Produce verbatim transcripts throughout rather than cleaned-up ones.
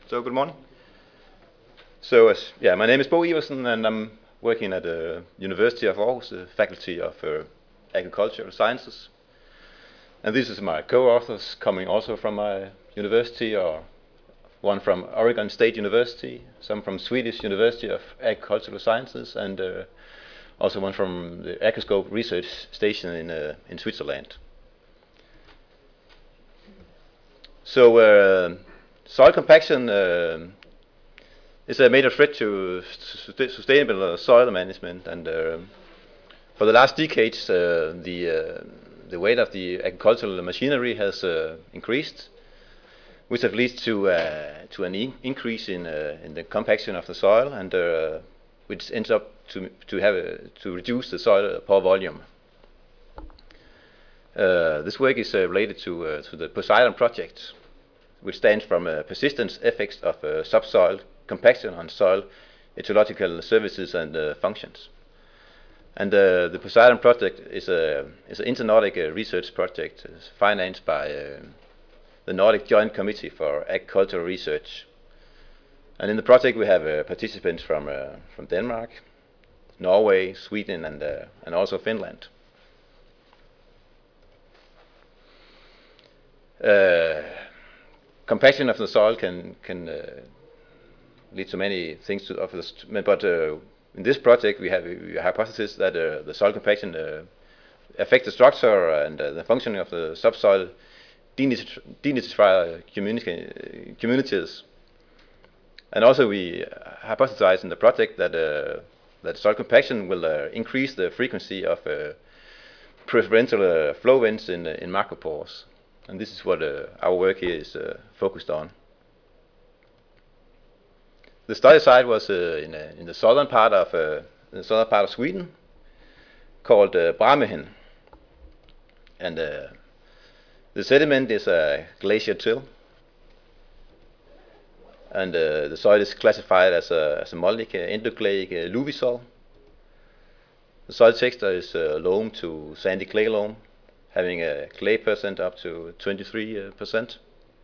So good morning. So as, yeah, my name is Bo Iversen, and I'm working at the University of Aarhus, the Faculty of uh, Agricultural Sciences. And this is my co-authors coming also from my university, or one from Oregon State University, some from Swedish University of Agricultural Sciences, and uh, also one from the Agroscope Research Station in uh, in Switzerland. So uh, soil compaction uh, is a major threat to sustainable soil management, and uh, for the last decades, uh, the uh, the weight of the agricultural machinery has uh, increased, which have led to uh, to an in increase in uh, in the compaction of the soil, and uh, which ends up to to have a, to reduce the soil pore volume. Uh, this work is uh, related to uh, to the Poseidon project, which stands from uh, persistence effects of uh, subsoil compaction on soil ecological services and uh, functions. And uh, the Poseidon project is a is an inter-Nordic uh, research project uh, financed by uh, the Nordic Joint Committee for Agricultural Research. And in the project we have uh, participants from uh, from Denmark, Norway, Sweden, and uh, and also Finland. Uh, compaction of the soil can can uh, lead to many things to of this, but uh, in this project we have a hypothesis that uh, the soil compaction uh, affects the structure and uh, the functioning of the subsoil denitrifier communi communities. And also we hypothesize in the project that uh, that soil compaction will uh, increase the frequency of uh, preferential uh, flow events in uh, in macropores, and this is what uh, our work here is uh, focused on. The study site was uh, in, uh, in the southern part of uh, the southern part of Sweden, called uh, Bramehen, and uh, the sediment is a glacier till, and uh, the soil is classified as a, as a mollic uh, endogleic uh, luvisol. The soil texture is uh, loam to sandy clay loam, having a clay percent up to twenty-three percent.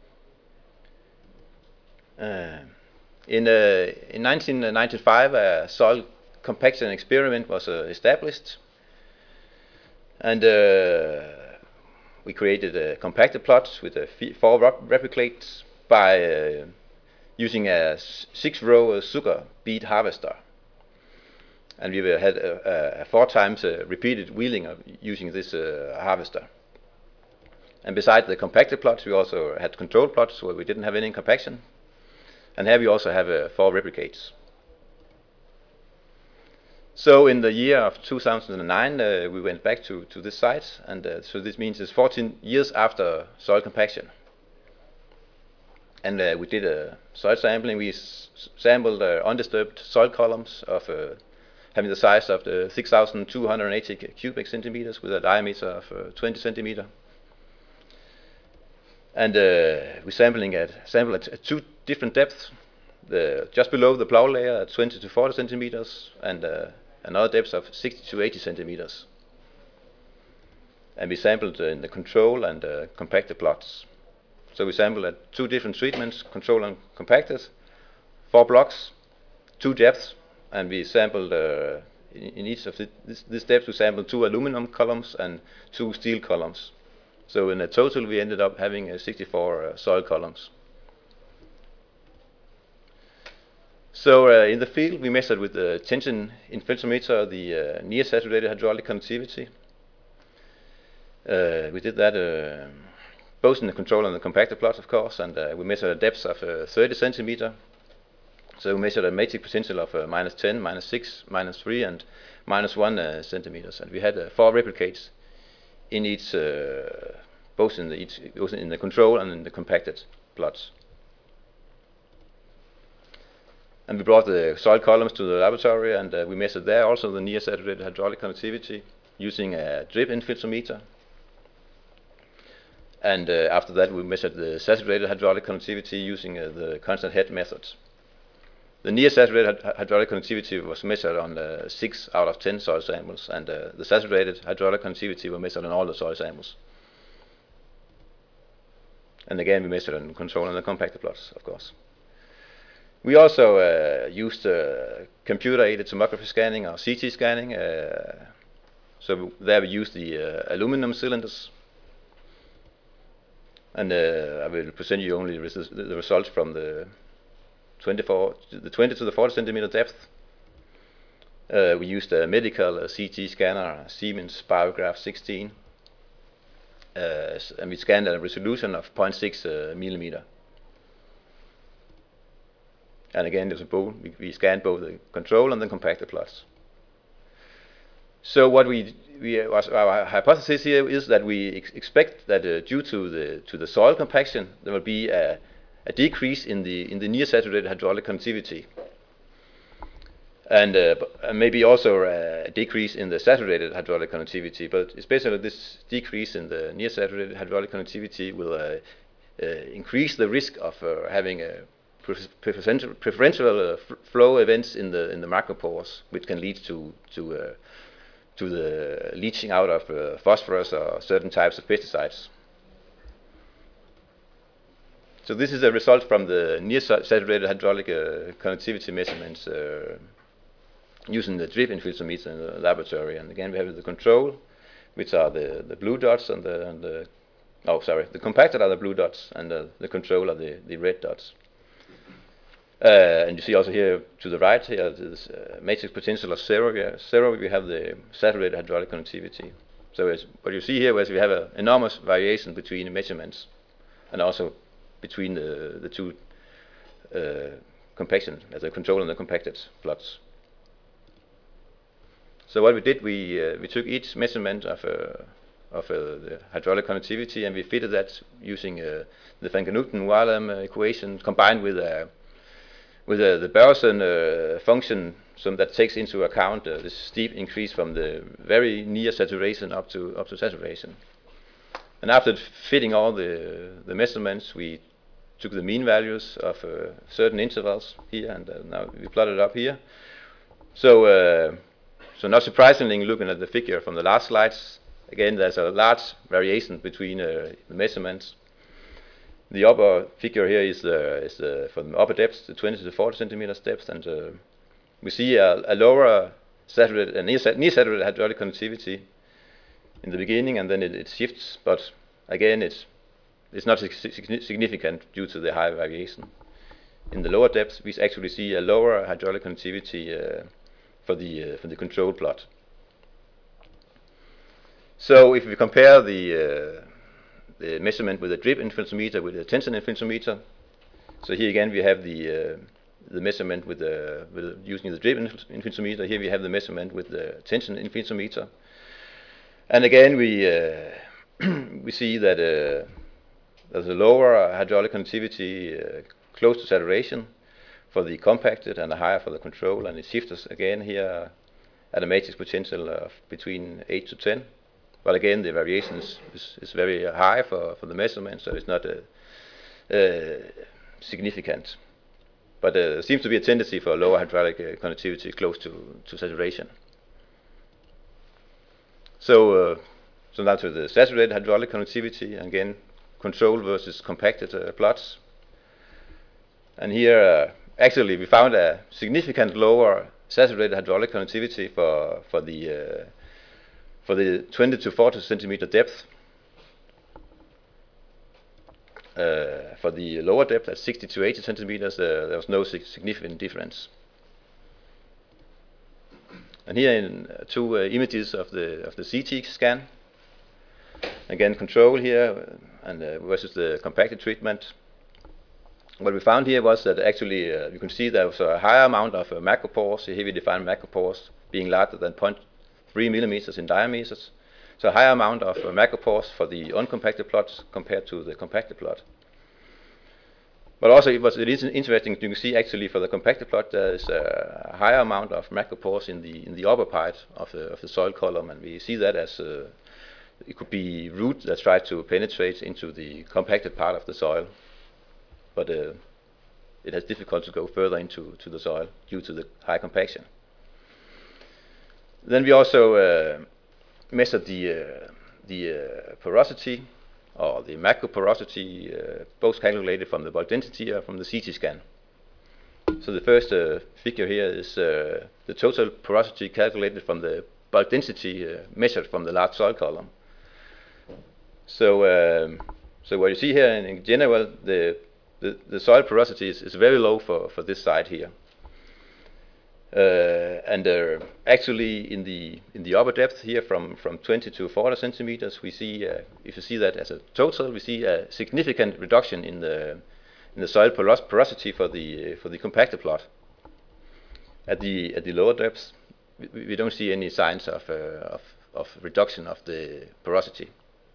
Uh, in, uh, in nineteen ninety-five, a soil compaction experiment was uh, established, and uh, we created a compacted plot with a four replicates by uh, using a six-row uh, sugar beet harvester, and we had a, a four times uh, repeated wheeling of using this uh, harvester. And besides the compacted plots, we also had control plots where we didn't have any compaction, and here we also have uh, four replicates. So in the year of two thousand nine, uh, we went back to, to this site, and uh, so this means it's fourteen years after soil compaction. And uh, we did a soil sampling. We s sampled uh, undisturbed soil columns of uh, having the size of the six thousand two hundred eighty cubic centimeters with a diameter of uh, twenty centimeter. And uh, we're sampling at sample at, at two different depths. The just below the plow layer at twenty to forty centimeters, and uh, another depth of sixty to eighty centimeters. And we sampled uh, in the control and uh, compacted plots. So we sampled at two different treatments, control and compacted, four blocks, two depths, and we sampled uh, in, in each of the, this, this depth we sampled two aluminum columns and two steel columns. So in a total we ended up having uh, sixty-four uh, soil columns. So uh, in the field we measured with the tension infiltrometer the uh, near saturated hydraulic conductivity. Uh, we did that uh, both in the control and the compacted plot, of course, and uh, we measured a depth of uh, thirty centimeter. So we measured a matrix potential of uh, minus ten, minus six, minus three, and minus one uh, centimeters, and we had uh, four replicates in each, uh, both in the each, both in the control and in the compacted plots. And we brought the soil columns to the laboratory, and uh, we measured there also the near saturated hydraulic conductivity using a drip infiltrometer. And uh, after that we measured the saturated hydraulic conductivity using uh, the constant head method. The near saturated hydraulic conductivity was measured on uh, six out of ten soil samples, and uh, the saturated hydraulic conductivity was measured on all the soil samples. And again we measured on control and the compacted plots, of course. We also uh, used uh, computer-aided tomography scanning or C T scanning. Uh, so there we used the uh, aluminum cylinders. And uh, I will present you only the results from the twenty-four, the twenty to the forty centimeter depth. Uh, we used a medical uh, C T scanner, Siemens Biograph sixteen, uh, and we scanned at a resolution of zero point six uh, millimeter. And again, there's a both, we, we scanned both the control and the compacted plots. So what we, we was, our hypothesis here is that we ex expect that uh, due to the to the soil compaction, there will be a, a decrease in the in the near saturated hydraulic conductivity, and uh, maybe also a decrease in the saturated hydraulic conductivity. But especially this decrease in the near saturated hydraulic conductivity will uh, uh, increase the risk of uh, having a preferential, preferential uh, flow events in the in the macropores, which can lead to to uh, to the leaching out of uh, phosphorus or certain types of pesticides. So this is a result from the near saturated hydraulic uh, conductivity measurements uh, using the drip infiltrometer in the laboratory. And again, we have the control, which are the, the blue dots, and the, and the oh sorry, the compacted are the blue dots, and the, the control are the, the red dots. Uh, and you see also here to the right here this uh, matrix potential of zero. Yeah, zero we have the saturated hydraulic conductivity. So it's, what you see here is we have an enormous variation between the measurements, and also between the the two uh, compaction, as the control and the compacted plots. So what we did, we uh, we took each measurement of uh, of uh, the hydraulic conductivity, and we fitted that using uh, the Van Genooten-Walem uh, equation combined with a with uh, the Barroson uh, function, so that takes into account uh, this steep increase from the very near saturation up to up to saturation. And after fitting all the the measurements, we took the mean values of uh, certain intervals here, and uh, now we plotted it up here. So, uh, so not surprisingly, looking at the figure from the last slides, again there's a large variation between uh, the measurements. The upper figure here is the is the from the upper depths, the twenty to the forty centimeters depth, and uh, we see a, a lower saturated, a near, near saturated hydraulic conductivity in the beginning, and then it, it shifts. But again, it's it's not significant due to the high variation. In the lower depths, we actually see a lower hydraulic conductivity uh, for the uh, for the control plot. So if we compare the uh, the measurement with a drip infiltrometer with a tension infiltrometer. So here again we have the uh, the measurement with the with using the drip infiltrometer. Here we have the measurement with the tension infiltrometer. And again we uh, we see that uh, there's a lower hydraulic conductivity uh, close to saturation for the compacted and a higher for the control, and it shifts us again here at a matrix potential of between eight to ten. But again, the variation is, is, is very high for, for the measurement, so it's not uh, uh, significant. But uh, there seems to be a tendency for lower hydraulic uh, conductivity close to, to saturation. So, uh, so now to the saturated hydraulic conductivity, again, control versus compacted uh, plots. And here, uh, actually, we found a significant lower saturated hydraulic conductivity for, for the uh, for the twenty to forty centimeter depth. Uh, for the lower depth at sixty to eighty centimeters, uh, there was no sig significant difference. And here in uh, two uh, images of the of the C T scan. Again, control here and uh, versus the compacted treatment. What we found here was that actually uh, you can see there was a higher amount of uh, macropores. Here we define macropores being larger than zero point three millimeters in diameters. So a higher amount of uh, macropores for the uncompacted plots compared to the compacted plot. But also it was it is interesting, you can see actually for the compacted plot there is a higher amount of macropores in the in the upper part of the of the soil column, and we see that as uh, it could be root that tries to penetrate into the compacted part of the soil, but uh, it has difficulty to go further into to the soil due to the high compaction. Then we also uh, measured the uh, the uh, porosity or the macroporosity, uh, both calculated from the bulk density or from the C T scan. So the first uh, figure here is uh, the total porosity calculated from the bulk density uh, measured from the large soil column. So, um, so what you see here in, in general, the, the, the soil porosity is, is very low for, for this site here. Uh, and uh, actually, in the in the upper depth here, from from twenty to forty centimeters, we see, uh, if you see that as a total, we see a significant reduction in the in the soil poros porosity for the uh, for the compactor plot. At the at the lower depths, we, we don't see any signs of uh, of of reduction of the porosity.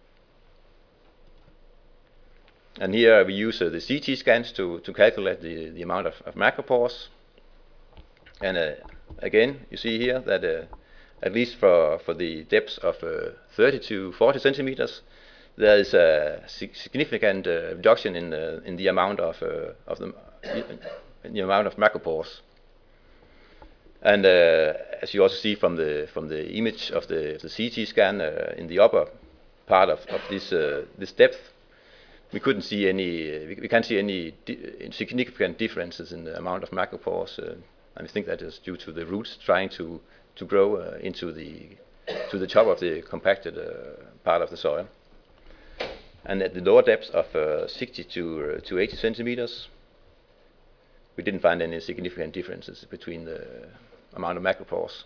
And here we use uh, the C T scans to to calculate the the amount of, of macropores. And uh, again, you see here that uh, at least for, for the depths of uh, thirty to forty centimeters, there is a sig significant uh, reduction in the in the amount of uh, of the in the amount of macropores. And uh, as you also see from the from the image of the, of the C T scan uh, in the upper part of, of this uh, this depth, we couldn't see any we, we can't see any di significant differences in the amount of macropores. Uh, And we think that is due to the roots trying to to grow uh, into the to the top of the compacted uh, part of the soil. And at the lower depths of uh, sixty to uh, to eighty centimeters, we didn't find any significant differences between the amount of macropores.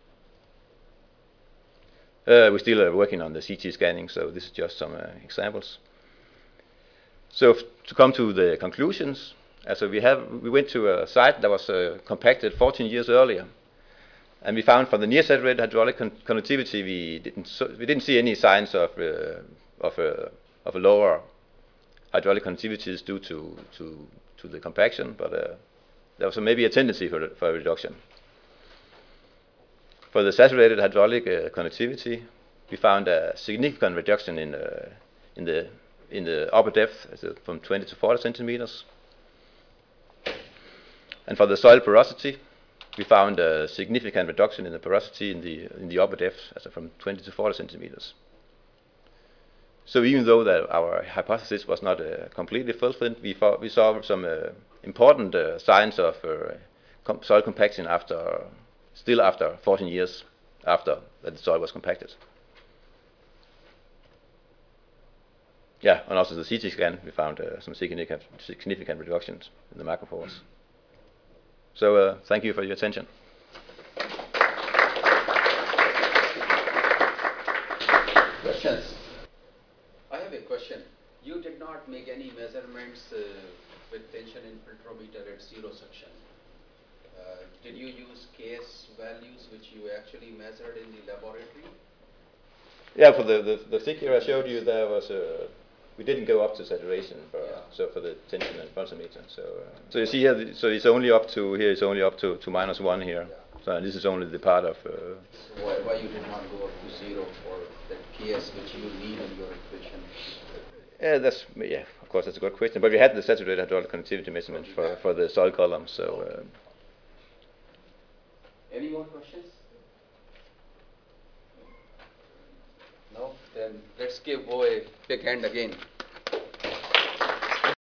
Uh, we're still uh, working on the C T scanning, so this is just some uh, examples. So to come to the conclusions. Uh, so we have we went to a site that was uh, compacted fourteen years earlier, and we found from the near saturated hydraulic con conductivity we didn't so we didn't see any signs of uh, of a of a lower hydraulic conductivity due to to to the compaction, but uh, there was a, maybe a tendency for for a reduction. For the saturated hydraulic uh, conductivity, we found a significant reduction in uh, in the in the upper depth, so from twenty to forty centimeters. And for the soil porosity, we found a significant reduction in the porosity in the in the upper depth, also from twenty to forty centimeters. So even though that our hypothesis was not uh, completely fulfilled, we, we saw some uh, important uh, signs of uh, com soil compaction after, still after fourteen years after that the soil was compacted. Yeah, and also the C T scan, we found uh, some significant, significant reductions in the macropores. So uh, thank you for your attention. Questions? I have a question. You did not make any measurements uh, with tension in filtrometer at zero suction. Uh, did you use K S values which you actually measured in the laboratory? Yeah, for the, the, the figure I showed you, there was a, we didn't go up to saturation for yeah. so for the tension and pulsometer. So uh, so you see here, so it's only up to here. It's only up to, to minus one here. Yeah. So this is only the part of. Uh, so why, why you did not go up to zero for that K S which you need in your equation? Yeah, that's yeah. Of course, that's a good question. But we had the saturated hydraulic conductivity measurement for for the soil column. So. Uh, Any more questions? No? Then let's give Bo a big hand again.